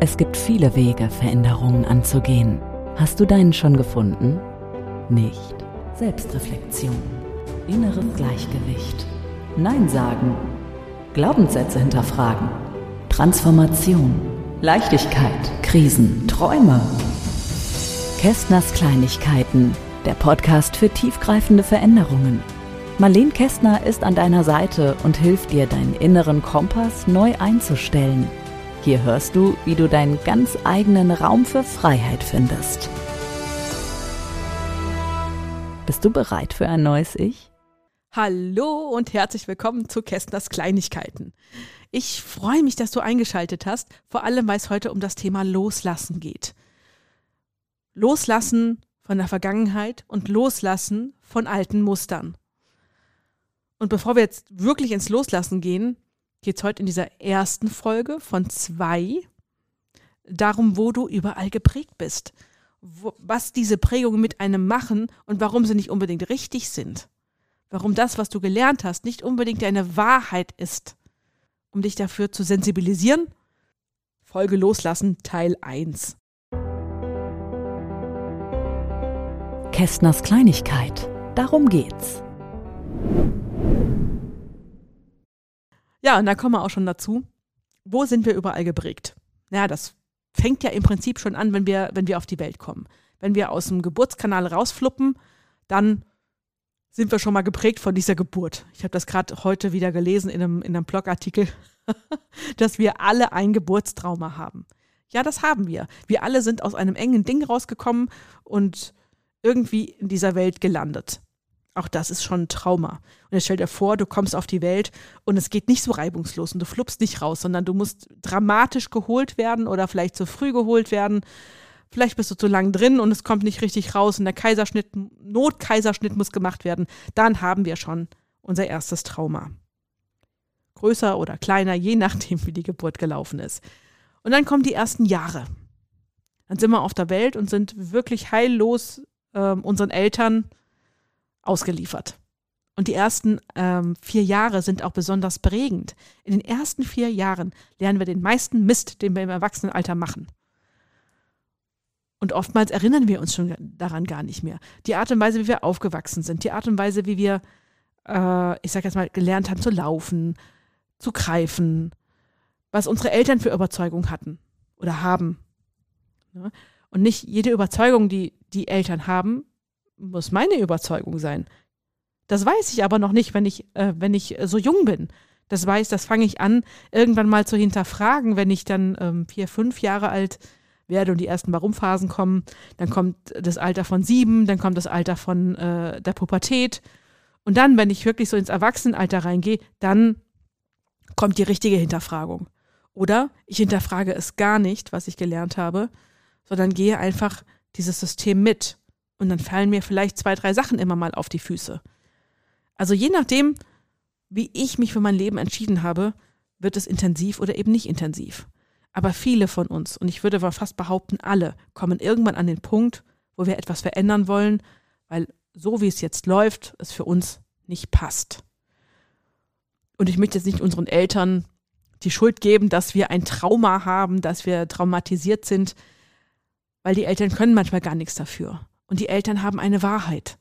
Es gibt viele Wege, Veränderungen anzugehen. Hast du deinen schon gefunden? Nicht. Selbstreflexion, inneres Gleichgewicht, Nein sagen, Glaubenssätze hinterfragen, Transformation, Leichtigkeit, Krisen, Träume. Kästners Kleinigkeiten, der Podcast für tiefgreifende Veränderungen. Marlene Kästner ist an deiner Seite und hilft dir, deinen inneren Kompass neu einzustellen. Hier hörst du, wie du deinen ganz eigenen Raum für Freiheit findest. Bist du bereit für ein neues Ich? Hallo und herzlich willkommen zu Kästners Kleinigkeiten. Ich freue mich, dass du eingeschaltet hast, vor allem weil es heute um das Thema Loslassen geht. Loslassen von der Vergangenheit und Loslassen von alten Mustern. Und bevor wir jetzt wirklich ins Loslassen gehen, geht es heute in dieser ersten Folge von 2 darum, wo du überall geprägt bist. Was diese Prägungen mit einem machen und warum sie nicht unbedingt richtig sind. Warum das, was du gelernt hast, nicht unbedingt deine Wahrheit ist. Um dich dafür zu sensibilisieren, Folge Loslassen Teil 1. Kästners Kleinigkeit, darum geht's. Ja, und dann kommen wir auch schon dazu, wo sind wir überall geprägt? Ja, das fängt ja im Prinzip schon an, wenn wir auf die Welt kommen. Wenn wir aus dem Geburtskanal rausfluppen, dann sind wir schon mal geprägt von dieser Geburt. Ich habe das gerade heute wieder gelesen in einem Blogartikel, dass wir alle ein Geburtstrauma haben. Ja, das haben wir. Wir alle sind aus einem engen Ding rausgekommen und irgendwie in dieser Welt gelandet. Auch das ist schon ein Trauma. Und jetzt stell dir vor, du kommst auf die Welt und es geht nicht so reibungslos und du fluppst nicht raus, sondern du musst dramatisch geholt werden oder vielleicht zu früh geholt werden. Vielleicht bist du zu lang drin und es kommt nicht richtig raus und der Notkaiserschnitt muss gemacht werden. Dann haben wir schon unser erstes Trauma. Größer oder kleiner, je nachdem, wie die Geburt gelaufen ist. Und dann kommen die ersten Jahre. Dann sind wir auf der Welt und sind wirklich heillos unseren Eltern ausgeliefert. Und die ersten 4 Jahre sind auch besonders prägend. In den ersten 4 Jahren lernen wir den meisten Mist, den wir im Erwachsenenalter machen. Und oftmals erinnern wir uns schon daran gar nicht mehr. Die Art und Weise, wie wir aufgewachsen sind, die Art und Weise, wie wir, ich sag jetzt mal, gelernt haben zu laufen, zu greifen, was unsere Eltern für Überzeugung hatten oder haben. Ja? Und nicht jede Überzeugung, die die Eltern haben, muss meine Überzeugung sein. Das weiß ich aber noch nicht, wenn ich so jung bin. Das fange ich an, irgendwann mal zu hinterfragen, wenn ich dann 4, 5 Jahre alt werde und die ersten Warum-Phasen kommen. Dann kommt das Alter von 7, dann kommt das Alter von der Pubertät. Und dann, wenn ich wirklich so ins Erwachsenenalter reingehe, dann kommt die richtige Hinterfragung. Oder ich hinterfrage es gar nicht, was ich gelernt habe, sondern gehe einfach dieses System mit. Und dann fallen mir vielleicht 2, 3 Sachen immer mal auf die Füße. Also je nachdem, wie ich mich für mein Leben entschieden habe, wird es intensiv oder eben nicht intensiv. Aber viele von uns, und ich würde aber fast behaupten, alle, kommen irgendwann an den Punkt, wo wir etwas verändern wollen, weil so wie es jetzt läuft, es für uns nicht passt. Und ich möchte jetzt nicht unseren Eltern die Schuld geben, dass wir ein Trauma haben, dass wir traumatisiert sind, weil die Eltern können manchmal gar nichts dafür. Und die Eltern haben eine Wahrheit.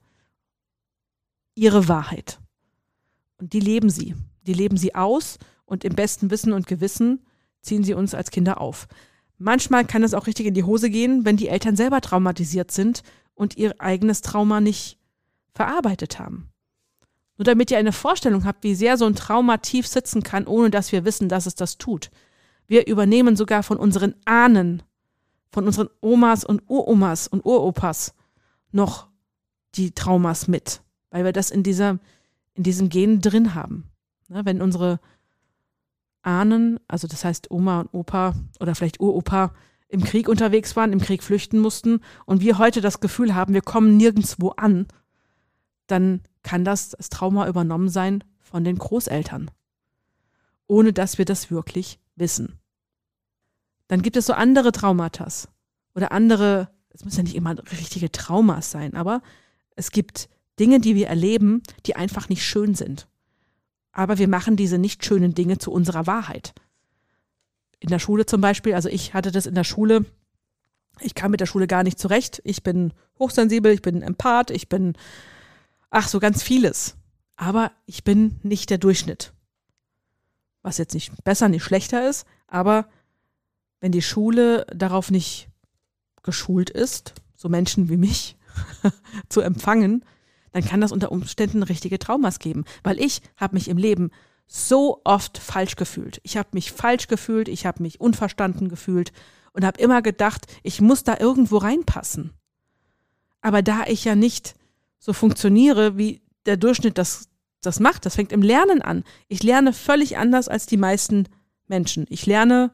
Ihre Wahrheit. Und die leben sie. Die leben sie aus und im besten Wissen und Gewissen ziehen sie uns als Kinder auf. Manchmal kann es auch richtig in die Hose gehen, wenn die Eltern selber traumatisiert sind und ihr eigenes Trauma nicht verarbeitet haben. Nur damit ihr eine Vorstellung habt, wie sehr so ein Trauma tief sitzen kann, ohne dass wir wissen, dass es das tut. Wir übernehmen sogar von unseren Ahnen, von unseren Omas und Uromas und Uropas noch die Traumas mit, weil wir das in diesem Gen drin haben. Ne, wenn unsere Ahnen, also das heißt Oma und Opa oder vielleicht Uropa, im Krieg unterwegs waren, im Krieg flüchten mussten und wir heute das Gefühl haben, wir kommen nirgendwo an, dann kann das Trauma übernommen sein von den Großeltern, ohne dass wir das wirklich wissen. Dann gibt es so andere Traumata oder andere, es müssen ja nicht immer richtige Traumas sein, aber es gibt Dinge, die wir erleben, die einfach nicht schön sind. Aber wir machen diese nicht schönen Dinge zu unserer Wahrheit. in der Schule zum Beispiel, also ich hatte das in der Schule, ich kam mit der Schule gar nicht zurecht. Ich bin hochsensibel, ich bin Empath, ich bin, so ganz vieles. Aber ich bin nicht der Durchschnitt. Was jetzt nicht besser, nicht schlechter ist, aber wenn die Schule darauf nicht geschult ist, so Menschen wie mich zu empfangen, dann kann das unter Umständen richtige Traumas geben. Weil ich habe mich im Leben so oft falsch gefühlt. Ich habe mich falsch gefühlt, ich habe mich unverstanden gefühlt und habe immer gedacht, ich muss da irgendwo reinpassen. Aber da ich ja nicht so funktioniere, wie der Durchschnitt das macht, das fängt im Lernen an. Ich lerne völlig anders als die meisten Menschen. Ich lerne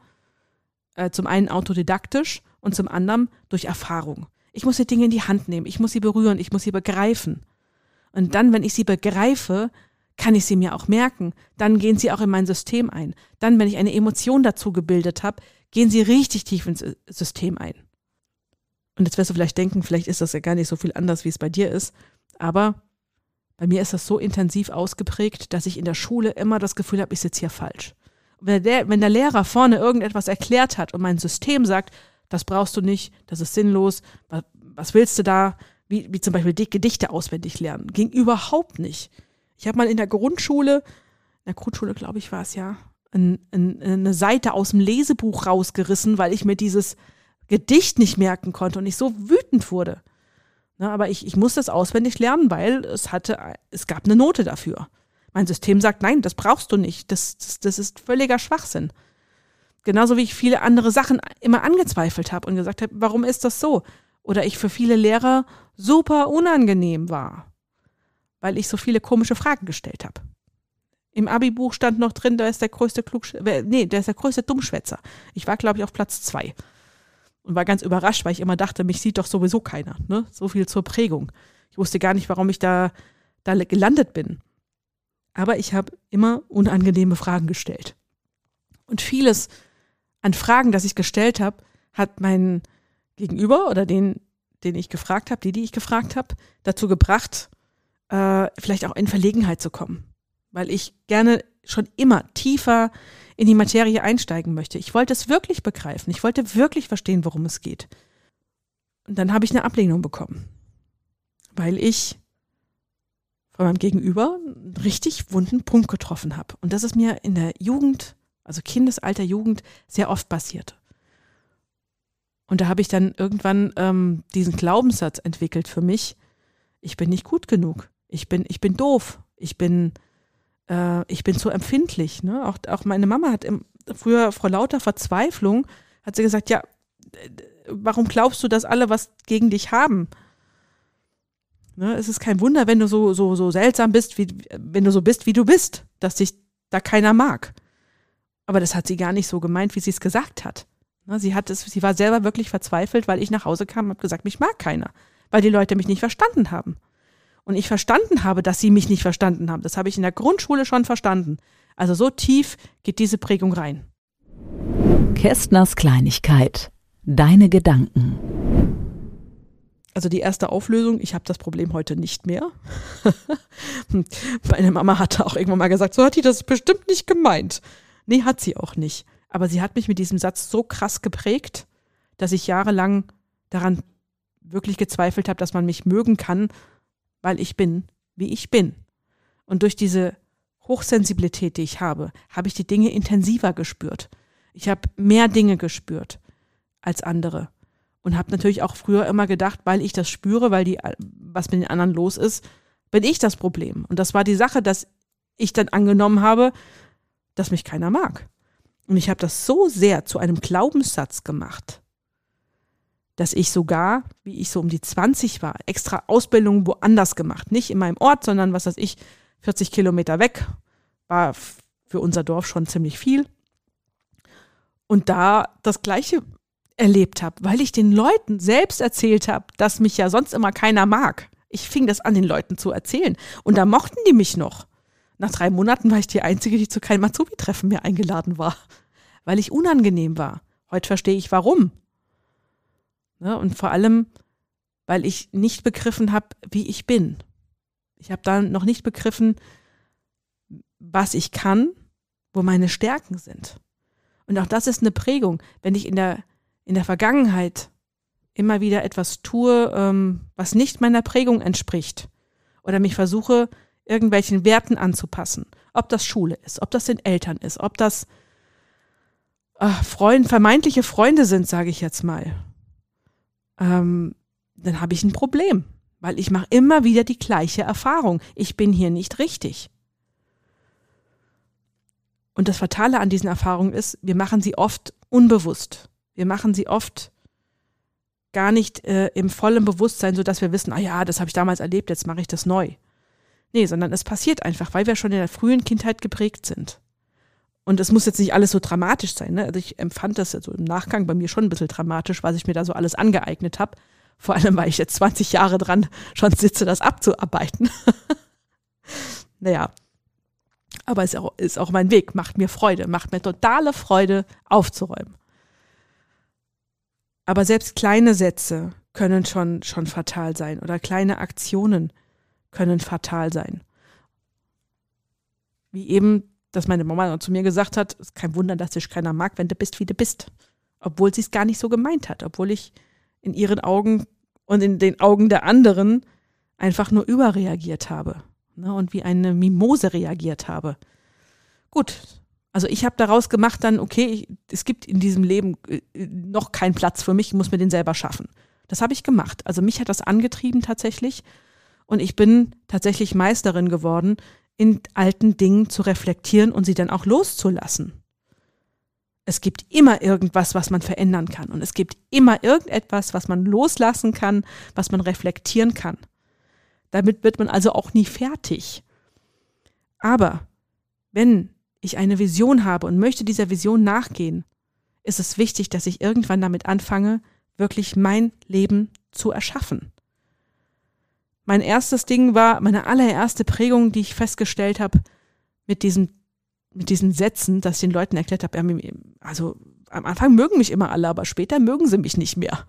zum einen autodidaktisch und zum anderen durch Erfahrung. Ich muss die Dinge in die Hand nehmen, ich muss sie berühren, ich muss sie begreifen. Und dann, wenn ich sie begreife, kann ich sie mir auch merken. Dann gehen sie auch in mein System ein. Dann, wenn ich eine Emotion dazu gebildet habe, gehen sie richtig tief ins System ein. Und jetzt wirst du vielleicht denken, vielleicht ist das ja gar nicht so viel anders, wie es bei dir ist. Aber bei mir ist das so intensiv ausgeprägt, dass ich in der Schule immer das Gefühl habe, ich sitze hier falsch. Und wenn der Lehrer vorne irgendetwas erklärt hat und mein System sagt, das brauchst du nicht, das ist sinnlos, was willst du da, wie zum Beispiel Gedichte auswendig lernen, ging überhaupt nicht. Ich habe mal in der Grundschule glaube ich war es ja, eine Seite aus dem Lesebuch rausgerissen, weil ich mir dieses Gedicht nicht merken konnte und ich so wütend wurde. Aber ich musste es auswendig lernen, weil es gab eine Note dafür. Mein System sagt, nein, das brauchst du nicht, das ist völliger Schwachsinn. Genauso wie ich viele andere Sachen immer angezweifelt habe und gesagt habe, warum ist das so? Oder ich für viele Lehrer super unangenehm war, weil ich so viele komische Fragen gestellt habe. Im Abi-Buch stand noch drin, der ist der größte Dummschwätzer. Ich war, glaube ich, auf Platz 2 und war ganz überrascht, weil ich immer dachte, mich sieht doch sowieso keiner. Ne? So viel zur Prägung. Ich wusste gar nicht, warum ich da gelandet bin. Aber ich habe immer unangenehme Fragen gestellt. Und vieles an Fragen, das ich gestellt habe, hat mein Gegenüber oder den ich gefragt habe, die ich gefragt habe, dazu gebracht, vielleicht auch in Verlegenheit zu kommen. Weil ich gerne schon immer tiefer in die Materie einsteigen möchte. Ich wollte es wirklich begreifen. Ich wollte wirklich verstehen, worum es geht. Und dann habe ich eine Ablehnung bekommen. Weil ich von meinem Gegenüber einen richtig wunden Punkt getroffen habe. Und das ist mir in der Jugend, also Kindesalter, Jugend, sehr oft passiert. Und da habe ich dann irgendwann diesen Glaubenssatz entwickelt für mich, ich bin nicht gut genug, ich bin doof, ich bin zu empfindlich. Ne? Auch meine Mama hat früher vor lauter Verzweiflung, hat sie gesagt, ja, warum glaubst du, dass alle was gegen dich haben? Ne? Es ist kein Wunder, wenn du so seltsam bist, wenn du so bist, wie du bist, dass dich da keiner mag. Aber das hat sie gar nicht so gemeint, wie sie es gesagt hat. Ne? Sie war selber wirklich verzweifelt, weil ich nach Hause kam und habe gesagt, mich mag keiner, weil die Leute mich nicht verstanden haben. Und ich verstanden habe, dass sie mich nicht verstanden haben. Das habe ich in der Grundschule schon verstanden. Also so tief geht diese Prägung rein. Kästners Kleinigkeit. Deine Gedanken. Also die erste Auflösung, ich habe das Problem heute nicht mehr. Meine Mama hatte auch irgendwann mal gesagt, so hat die das bestimmt nicht gemeint. Nee, hat sie auch nicht. Aber sie hat mich mit diesem Satz so krass geprägt, dass ich jahrelang daran wirklich gezweifelt habe, dass man mich mögen kann, weil ich bin, wie ich bin. Und durch diese Hochsensibilität, die ich habe ich die Dinge intensiver gespürt. Ich habe mehr Dinge gespürt als andere. Und habe natürlich auch früher immer gedacht, weil ich das spüre, was mit den anderen los ist, bin ich das Problem. Und das war die Sache, dass ich dann angenommen habe, dass mich keiner mag. Und ich habe das so sehr zu einem Glaubenssatz gemacht, dass ich sogar, wie ich so um die 20 war, extra Ausbildung woanders gemacht. Nicht in meinem Ort, sondern 40 Kilometer weg. War für unser Dorf schon ziemlich viel. Und da das Gleiche erlebt habe, weil ich den Leuten selbst erzählt habe, dass mich ja sonst immer keiner mag. Ich fing das an, den Leuten zu erzählen. Und da mochten die mich noch. Nach 3 Monaten war ich die Einzige, die zu keinem Azubi-Treffen mehr eingeladen war. Weil ich unangenehm war. Heute verstehe ich, warum. Ne? Und vor allem, weil ich nicht begriffen habe, wie ich bin. Ich habe da noch nicht begriffen, was ich kann, wo meine Stärken sind. Und auch das ist eine Prägung. Wenn ich in der Vergangenheit immer wieder etwas tue, was nicht meiner Prägung entspricht oder mich versuche, irgendwelchen Werten anzupassen, ob das Schule ist, ob das den Eltern ist, ob das vermeintliche Freunde sind, sage ich jetzt mal, dann habe ich ein Problem, weil ich mache immer wieder die gleiche Erfahrung. Ich bin hier nicht richtig. Und das Fatale an diesen Erfahrungen ist, wir machen sie oft unbewusst. Wir machen sie oft gar nicht im vollen Bewusstsein, sodass wir wissen, das habe ich damals erlebt, jetzt mache ich das neu. Nee, sondern es passiert einfach, weil wir schon in der frühen Kindheit geprägt sind. Und es muss jetzt nicht alles so dramatisch sein. Ne? Also ich empfand das jetzt so im Nachgang bei mir schon ein bisschen dramatisch, was ich mir da so alles angeeignet habe. Vor allem, weil ich jetzt 20 Jahre dran schon sitze, das abzuarbeiten. Naja, aber es ist auch mein Weg, macht mir Freude, macht mir totale Freude, aufzuräumen. Aber selbst kleine Sätze können schon fatal sein oder kleine Aktionen können fatal sein. Wie eben, dass meine Mama zu mir gesagt hat, es ist kein Wunder, dass dich keiner mag, wenn du bist, wie du bist. Obwohl sie es gar nicht so gemeint hat, obwohl ich in ihren Augen und in den Augen der anderen einfach nur überreagiert habe, ne, und wie eine Mimose reagiert habe. Gut, also ich habe daraus gemacht dann, okay, es gibt in diesem Leben noch keinen Platz für mich, ich muss mir den selber schaffen. Das habe ich gemacht. Also mich hat das angetrieben tatsächlich und ich bin tatsächlich Meisterin geworden, in alten Dingen zu reflektieren und sie dann auch loszulassen. Es gibt immer irgendwas, was man verändern kann und es gibt immer irgendetwas, was man loslassen kann, was man reflektieren kann. Damit wird man also auch nie fertig. Aber wenn ich eine Vision habe und möchte dieser Vision nachgehen, ist es wichtig, dass ich irgendwann damit anfange, wirklich mein Leben zu erschaffen. Mein erstes Ding war, meine allererste Prägung, die ich festgestellt habe, mit diesen Sätzen, dass ich den Leuten erklärt habe, also am Anfang mögen mich immer alle, aber später mögen sie mich nicht mehr.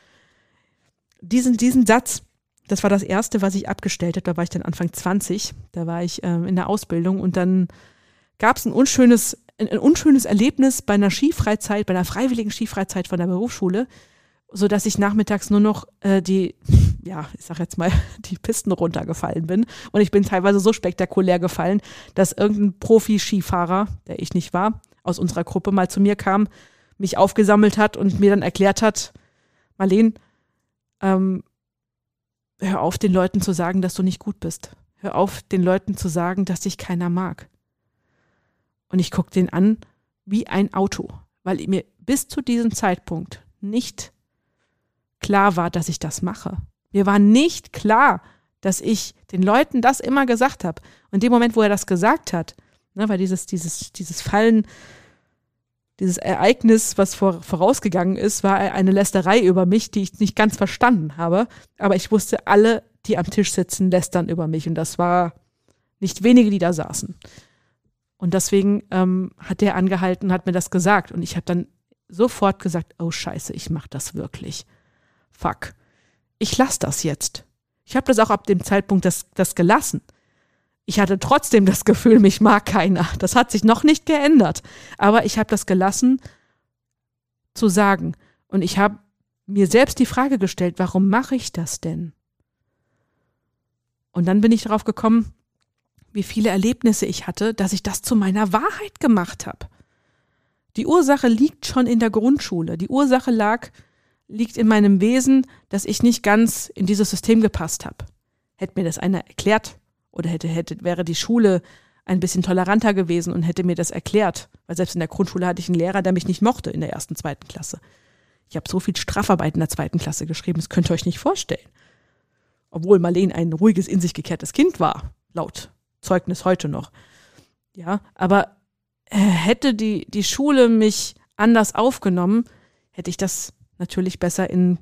Diesen Satz, das war das erste, was ich abgestellt habe, da war ich dann Anfang 20, da war ich in der Ausbildung und dann gab es ein unschönes Erlebnis bei einer Skifreizeit, bei einer freiwilligen Skifreizeit von der Berufsschule, sodass ich nachmittags nur noch die Pisten runtergefallen bin. Und ich bin teilweise so spektakulär gefallen, dass irgendein Profi-Skifahrer, der ich nicht war, aus unserer Gruppe mal zu mir kam, mich aufgesammelt hat und mir dann erklärt hat, Marleen, hör auf, den Leuten zu sagen, dass du nicht gut bist. Hör auf, den Leuten zu sagen, dass dich keiner mag. Und ich gucke den an wie ein Auto, weil mir bis zu diesem Zeitpunkt nicht klar war, dass ich das mache. Mir war nicht klar, dass ich den Leuten das immer gesagt habe. Und in dem Moment, wo er das gesagt hat, ne, weil dieses Fallen, dieses Ereignis, was vorausgegangen ist, war eine Lästerei über mich, die ich nicht ganz verstanden habe. Aber ich wusste, alle, die am Tisch sitzen, lästern über mich. Und das war nicht wenige, die da saßen. Und deswegen hat der angehalten, hat mir das gesagt. Und ich habe dann sofort gesagt, oh Scheiße, ich mache das wirklich. Fuck. Ich lasse das jetzt. Ich habe das auch ab dem Zeitpunkt das gelassen. Ich hatte trotzdem das Gefühl, mich mag keiner. Das hat sich noch nicht geändert. Aber ich habe das gelassen zu sagen. Und ich habe mir selbst die Frage gestellt, warum mache ich das denn? Und dann bin ich darauf gekommen, wie viele Erlebnisse ich hatte, dass ich das zu meiner Wahrheit gemacht habe. Die Ursache liegt schon in der Grundschule. Die Ursache liegt in meinem Wesen, dass ich nicht ganz in dieses System gepasst habe. Hätte mir das einer erklärt oder wäre die Schule ein bisschen toleranter gewesen und hätte mir das erklärt, weil selbst in der Grundschule hatte ich einen Lehrer, der mich nicht mochte in der 1., 2. Klasse. Ich habe so viel Strafarbeit in der 2. Klasse geschrieben, das könnt ihr euch nicht vorstellen. Obwohl Marleen ein ruhiges, in sich gekehrtes Kind war, laut Zeugnis heute noch. Ja, aber hätte die Schule mich anders aufgenommen, hätte ich das natürlich besser im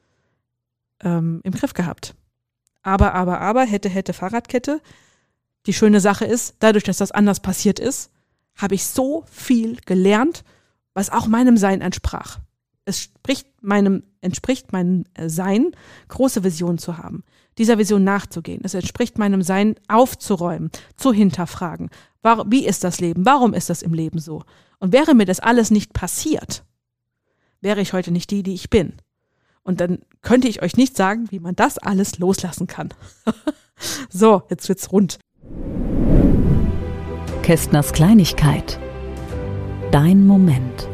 Griff gehabt. Aber, hätte Fahrradkette. Die schöne Sache ist, dadurch, dass das anders passiert ist, habe ich so viel gelernt, was auch meinem Sein entsprach. Es entspricht meinem Sein, große Visionen zu haben, dieser Vision nachzugehen. Es entspricht meinem Sein, aufzuräumen, zu hinterfragen. Wie ist das Leben? Warum ist das im Leben so? Und wäre mir das alles nicht passiert, wäre ich heute nicht die ich bin. Und dann könnte ich euch nicht sagen, wie man das alles loslassen kann. So, jetzt wird's rund. Kästners Kleinigkeit. Dein Moment.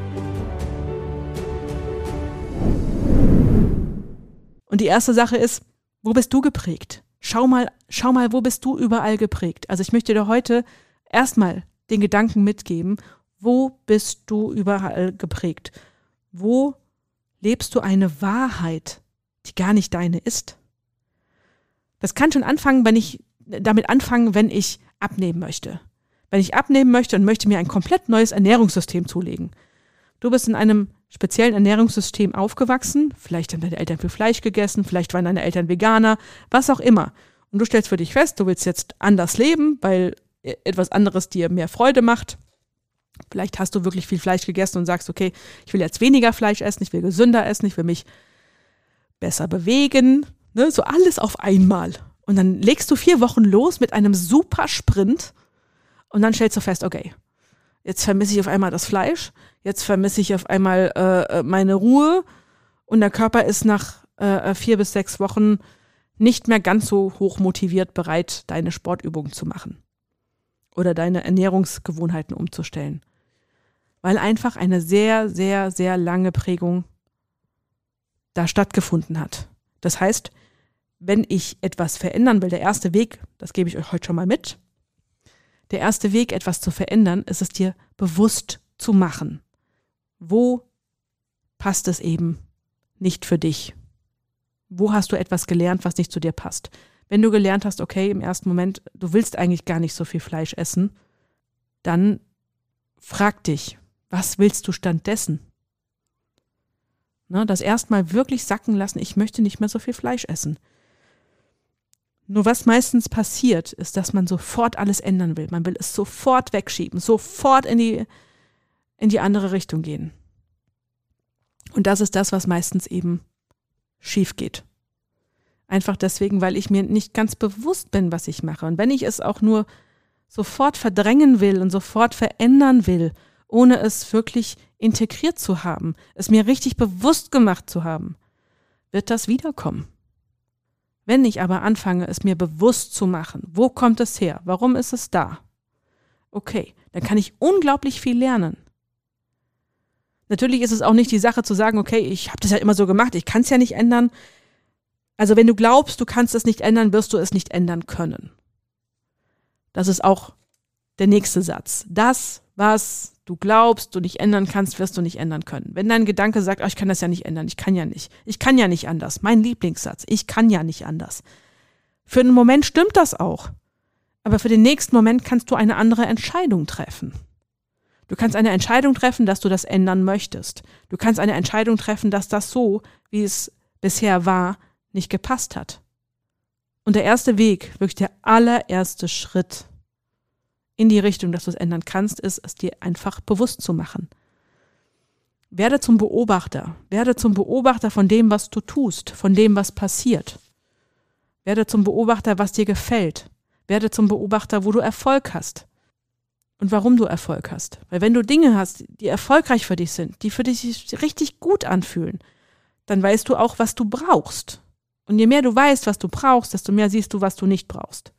Und die erste Sache ist, wo bist du geprägt? Schau mal, wo bist du überall geprägt? Also ich möchte dir heute erstmal den Gedanken mitgeben, wo bist du überall geprägt? Wo lebst du eine Wahrheit, die gar nicht deine ist? Das kann schon anfangen, wenn ich abnehmen möchte. Wenn ich abnehmen möchte und möchte mir ein komplett neues Ernährungssystem zulegen. Du bist in einem speziellen Ernährungssystem aufgewachsen, vielleicht haben deine Eltern viel Fleisch gegessen, vielleicht waren deine Eltern Veganer, was auch immer. Und du stellst für dich fest, du willst jetzt anders leben, weil etwas anderes dir mehr Freude macht. Vielleicht hast du wirklich viel Fleisch gegessen und sagst, okay, ich will jetzt weniger Fleisch essen, ich will gesünder essen, ich will mich besser bewegen, ne? So alles auf einmal. Und dann legst du 4 Wochen los mit einem super Sprint und dann stellst du fest, okay, jetzt vermisse ich auf einmal das Fleisch, jetzt vermisse ich auf einmal meine Ruhe und der Körper ist nach 4 bis 6 Wochen nicht mehr ganz so hoch motiviert, bereit, deine Sportübungen zu machen oder deine Ernährungsgewohnheiten umzustellen. Weil einfach eine sehr, sehr, sehr lange Prägung da stattgefunden hat. Das heißt, wenn ich etwas verändern will, der erste Weg, das gebe ich euch heute schon mal mit, der erste Weg, etwas zu verändern, ist es dir bewusst zu machen. Wo passt es eben nicht für dich? Wo hast du etwas gelernt, was nicht zu dir passt? Wenn du gelernt hast, okay, im ersten Moment, du willst eigentlich gar nicht so viel Fleisch essen, dann frag dich, was willst du stattdessen? Das erstmal wirklich sacken lassen, ich möchte nicht mehr so viel Fleisch essen. Nur was meistens passiert, ist, dass man sofort alles ändern will. Man will es sofort wegschieben, sofort in die andere Richtung gehen. Und das ist das, was meistens eben schief geht. Einfach deswegen, weil ich mir nicht ganz bewusst bin, was ich mache. Und wenn ich es auch nur sofort verdrängen will und sofort verändern will, ohne es wirklich integriert zu haben, es mir richtig bewusst gemacht zu haben, wird das wiederkommen. Wenn ich aber anfange, es mir bewusst zu machen, wo kommt es her, warum ist es da? Okay, dann kann ich unglaublich viel lernen. Natürlich ist es auch nicht die Sache zu sagen, okay, ich habe das ja immer so gemacht, ich kann es ja nicht ändern. Also wenn du glaubst, du kannst es nicht ändern, wirst du es nicht ändern können. Das ist auch der nächste Satz. Das, was du glaubst, du nicht ändern kannst, wirst du nicht ändern können. Wenn dein Gedanke sagt, ich kann das ja nicht ändern, ich kann ja nicht anders. Mein Lieblingssatz, ich kann ja nicht anders. Für einen Moment stimmt das auch. Aber für den nächsten Moment kannst du eine andere Entscheidung treffen. Du kannst eine Entscheidung treffen, dass du das ändern möchtest. Du kannst eine Entscheidung treffen, dass das so, wie es bisher war, nicht gepasst hat. Und der erste Weg, wirklich der allererste Schritt in die Richtung, dass du es ändern kannst, ist, es dir einfach bewusst zu machen. Werde zum Beobachter von dem, was du tust, von dem, was passiert. Werde zum Beobachter, was dir gefällt. Werde zum Beobachter, wo du Erfolg hast. Und warum du Erfolg hast. Weil wenn du Dinge hast, die erfolgreich für dich sind, die für dich richtig gut anfühlen, dann weißt du auch, was du brauchst. Und je mehr du weißt, was du brauchst, desto mehr siehst du, was du nicht brauchst.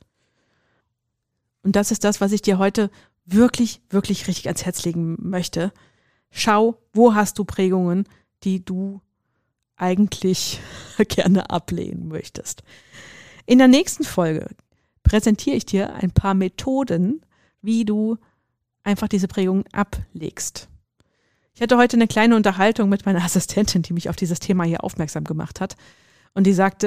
Und das ist das, was ich dir heute wirklich, wirklich richtig ans Herz legen möchte. Schau, wo hast du Prägungen, die du eigentlich gerne ablehnen möchtest. In der nächsten Folge präsentiere ich dir ein paar Methoden, wie du einfach diese Prägungen ablegst. Ich hatte heute eine kleine Unterhaltung mit meiner Assistentin, die mich auf dieses Thema hier aufmerksam gemacht hat. Und die sagte,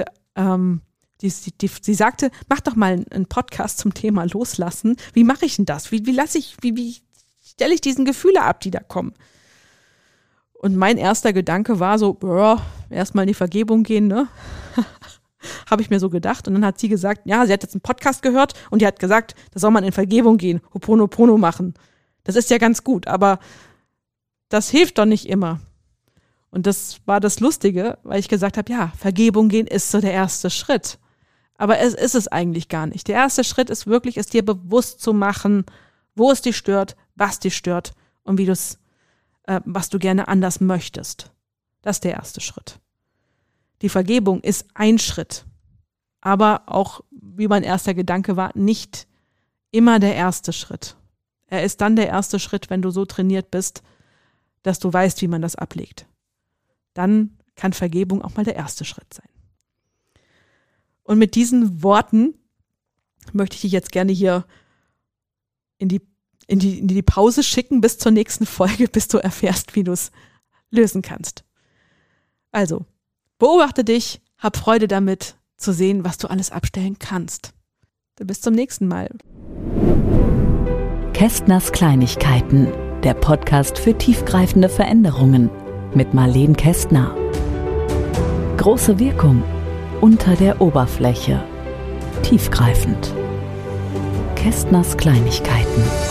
sie sagte, mach doch mal einen Podcast zum Thema Loslassen. Wie mache ich denn das? Wie stelle ich diesen Gefühle ab, die da kommen? Und mein erster Gedanke war so, erstmal in die Vergebung gehen, ne? Habe ich mir so gedacht. Und dann hat sie gesagt, ja, sie hat jetzt einen Podcast gehört und die hat gesagt, da soll man in Vergebung gehen, Ho'oponopono machen. Das ist ja ganz gut, aber das hilft doch nicht immer. Und das war das Lustige, weil ich gesagt habe, ja, Vergebung gehen ist so der erste Schritt. Aber es ist es eigentlich gar nicht. Der erste Schritt ist wirklich, es dir bewusst zu machen, wo es dich stört, was dich stört und was du gerne anders möchtest. Das ist der erste Schritt. Die Vergebung ist ein Schritt, aber auch, wie mein erster Gedanke war, nicht immer der erste Schritt. Er ist dann der erste Schritt, wenn du so trainiert bist, dass du weißt, wie man das ablegt. Dann kann Vergebung auch mal der erste Schritt sein. Und mit diesen Worten möchte ich dich jetzt gerne hier in die Pause schicken bis zur nächsten Folge, bis du erfährst, wie du es lösen kannst. Also, beobachte dich, hab Freude damit, zu sehen, was du alles abstellen kannst. Dann bis zum nächsten Mal. Kästners Kleinigkeiten, der Podcast für tiefgreifende Veränderungen mit Marleen Kästner. Große Wirkung unter der Oberfläche. Tiefgreifend. Kästners Kleinigkeiten.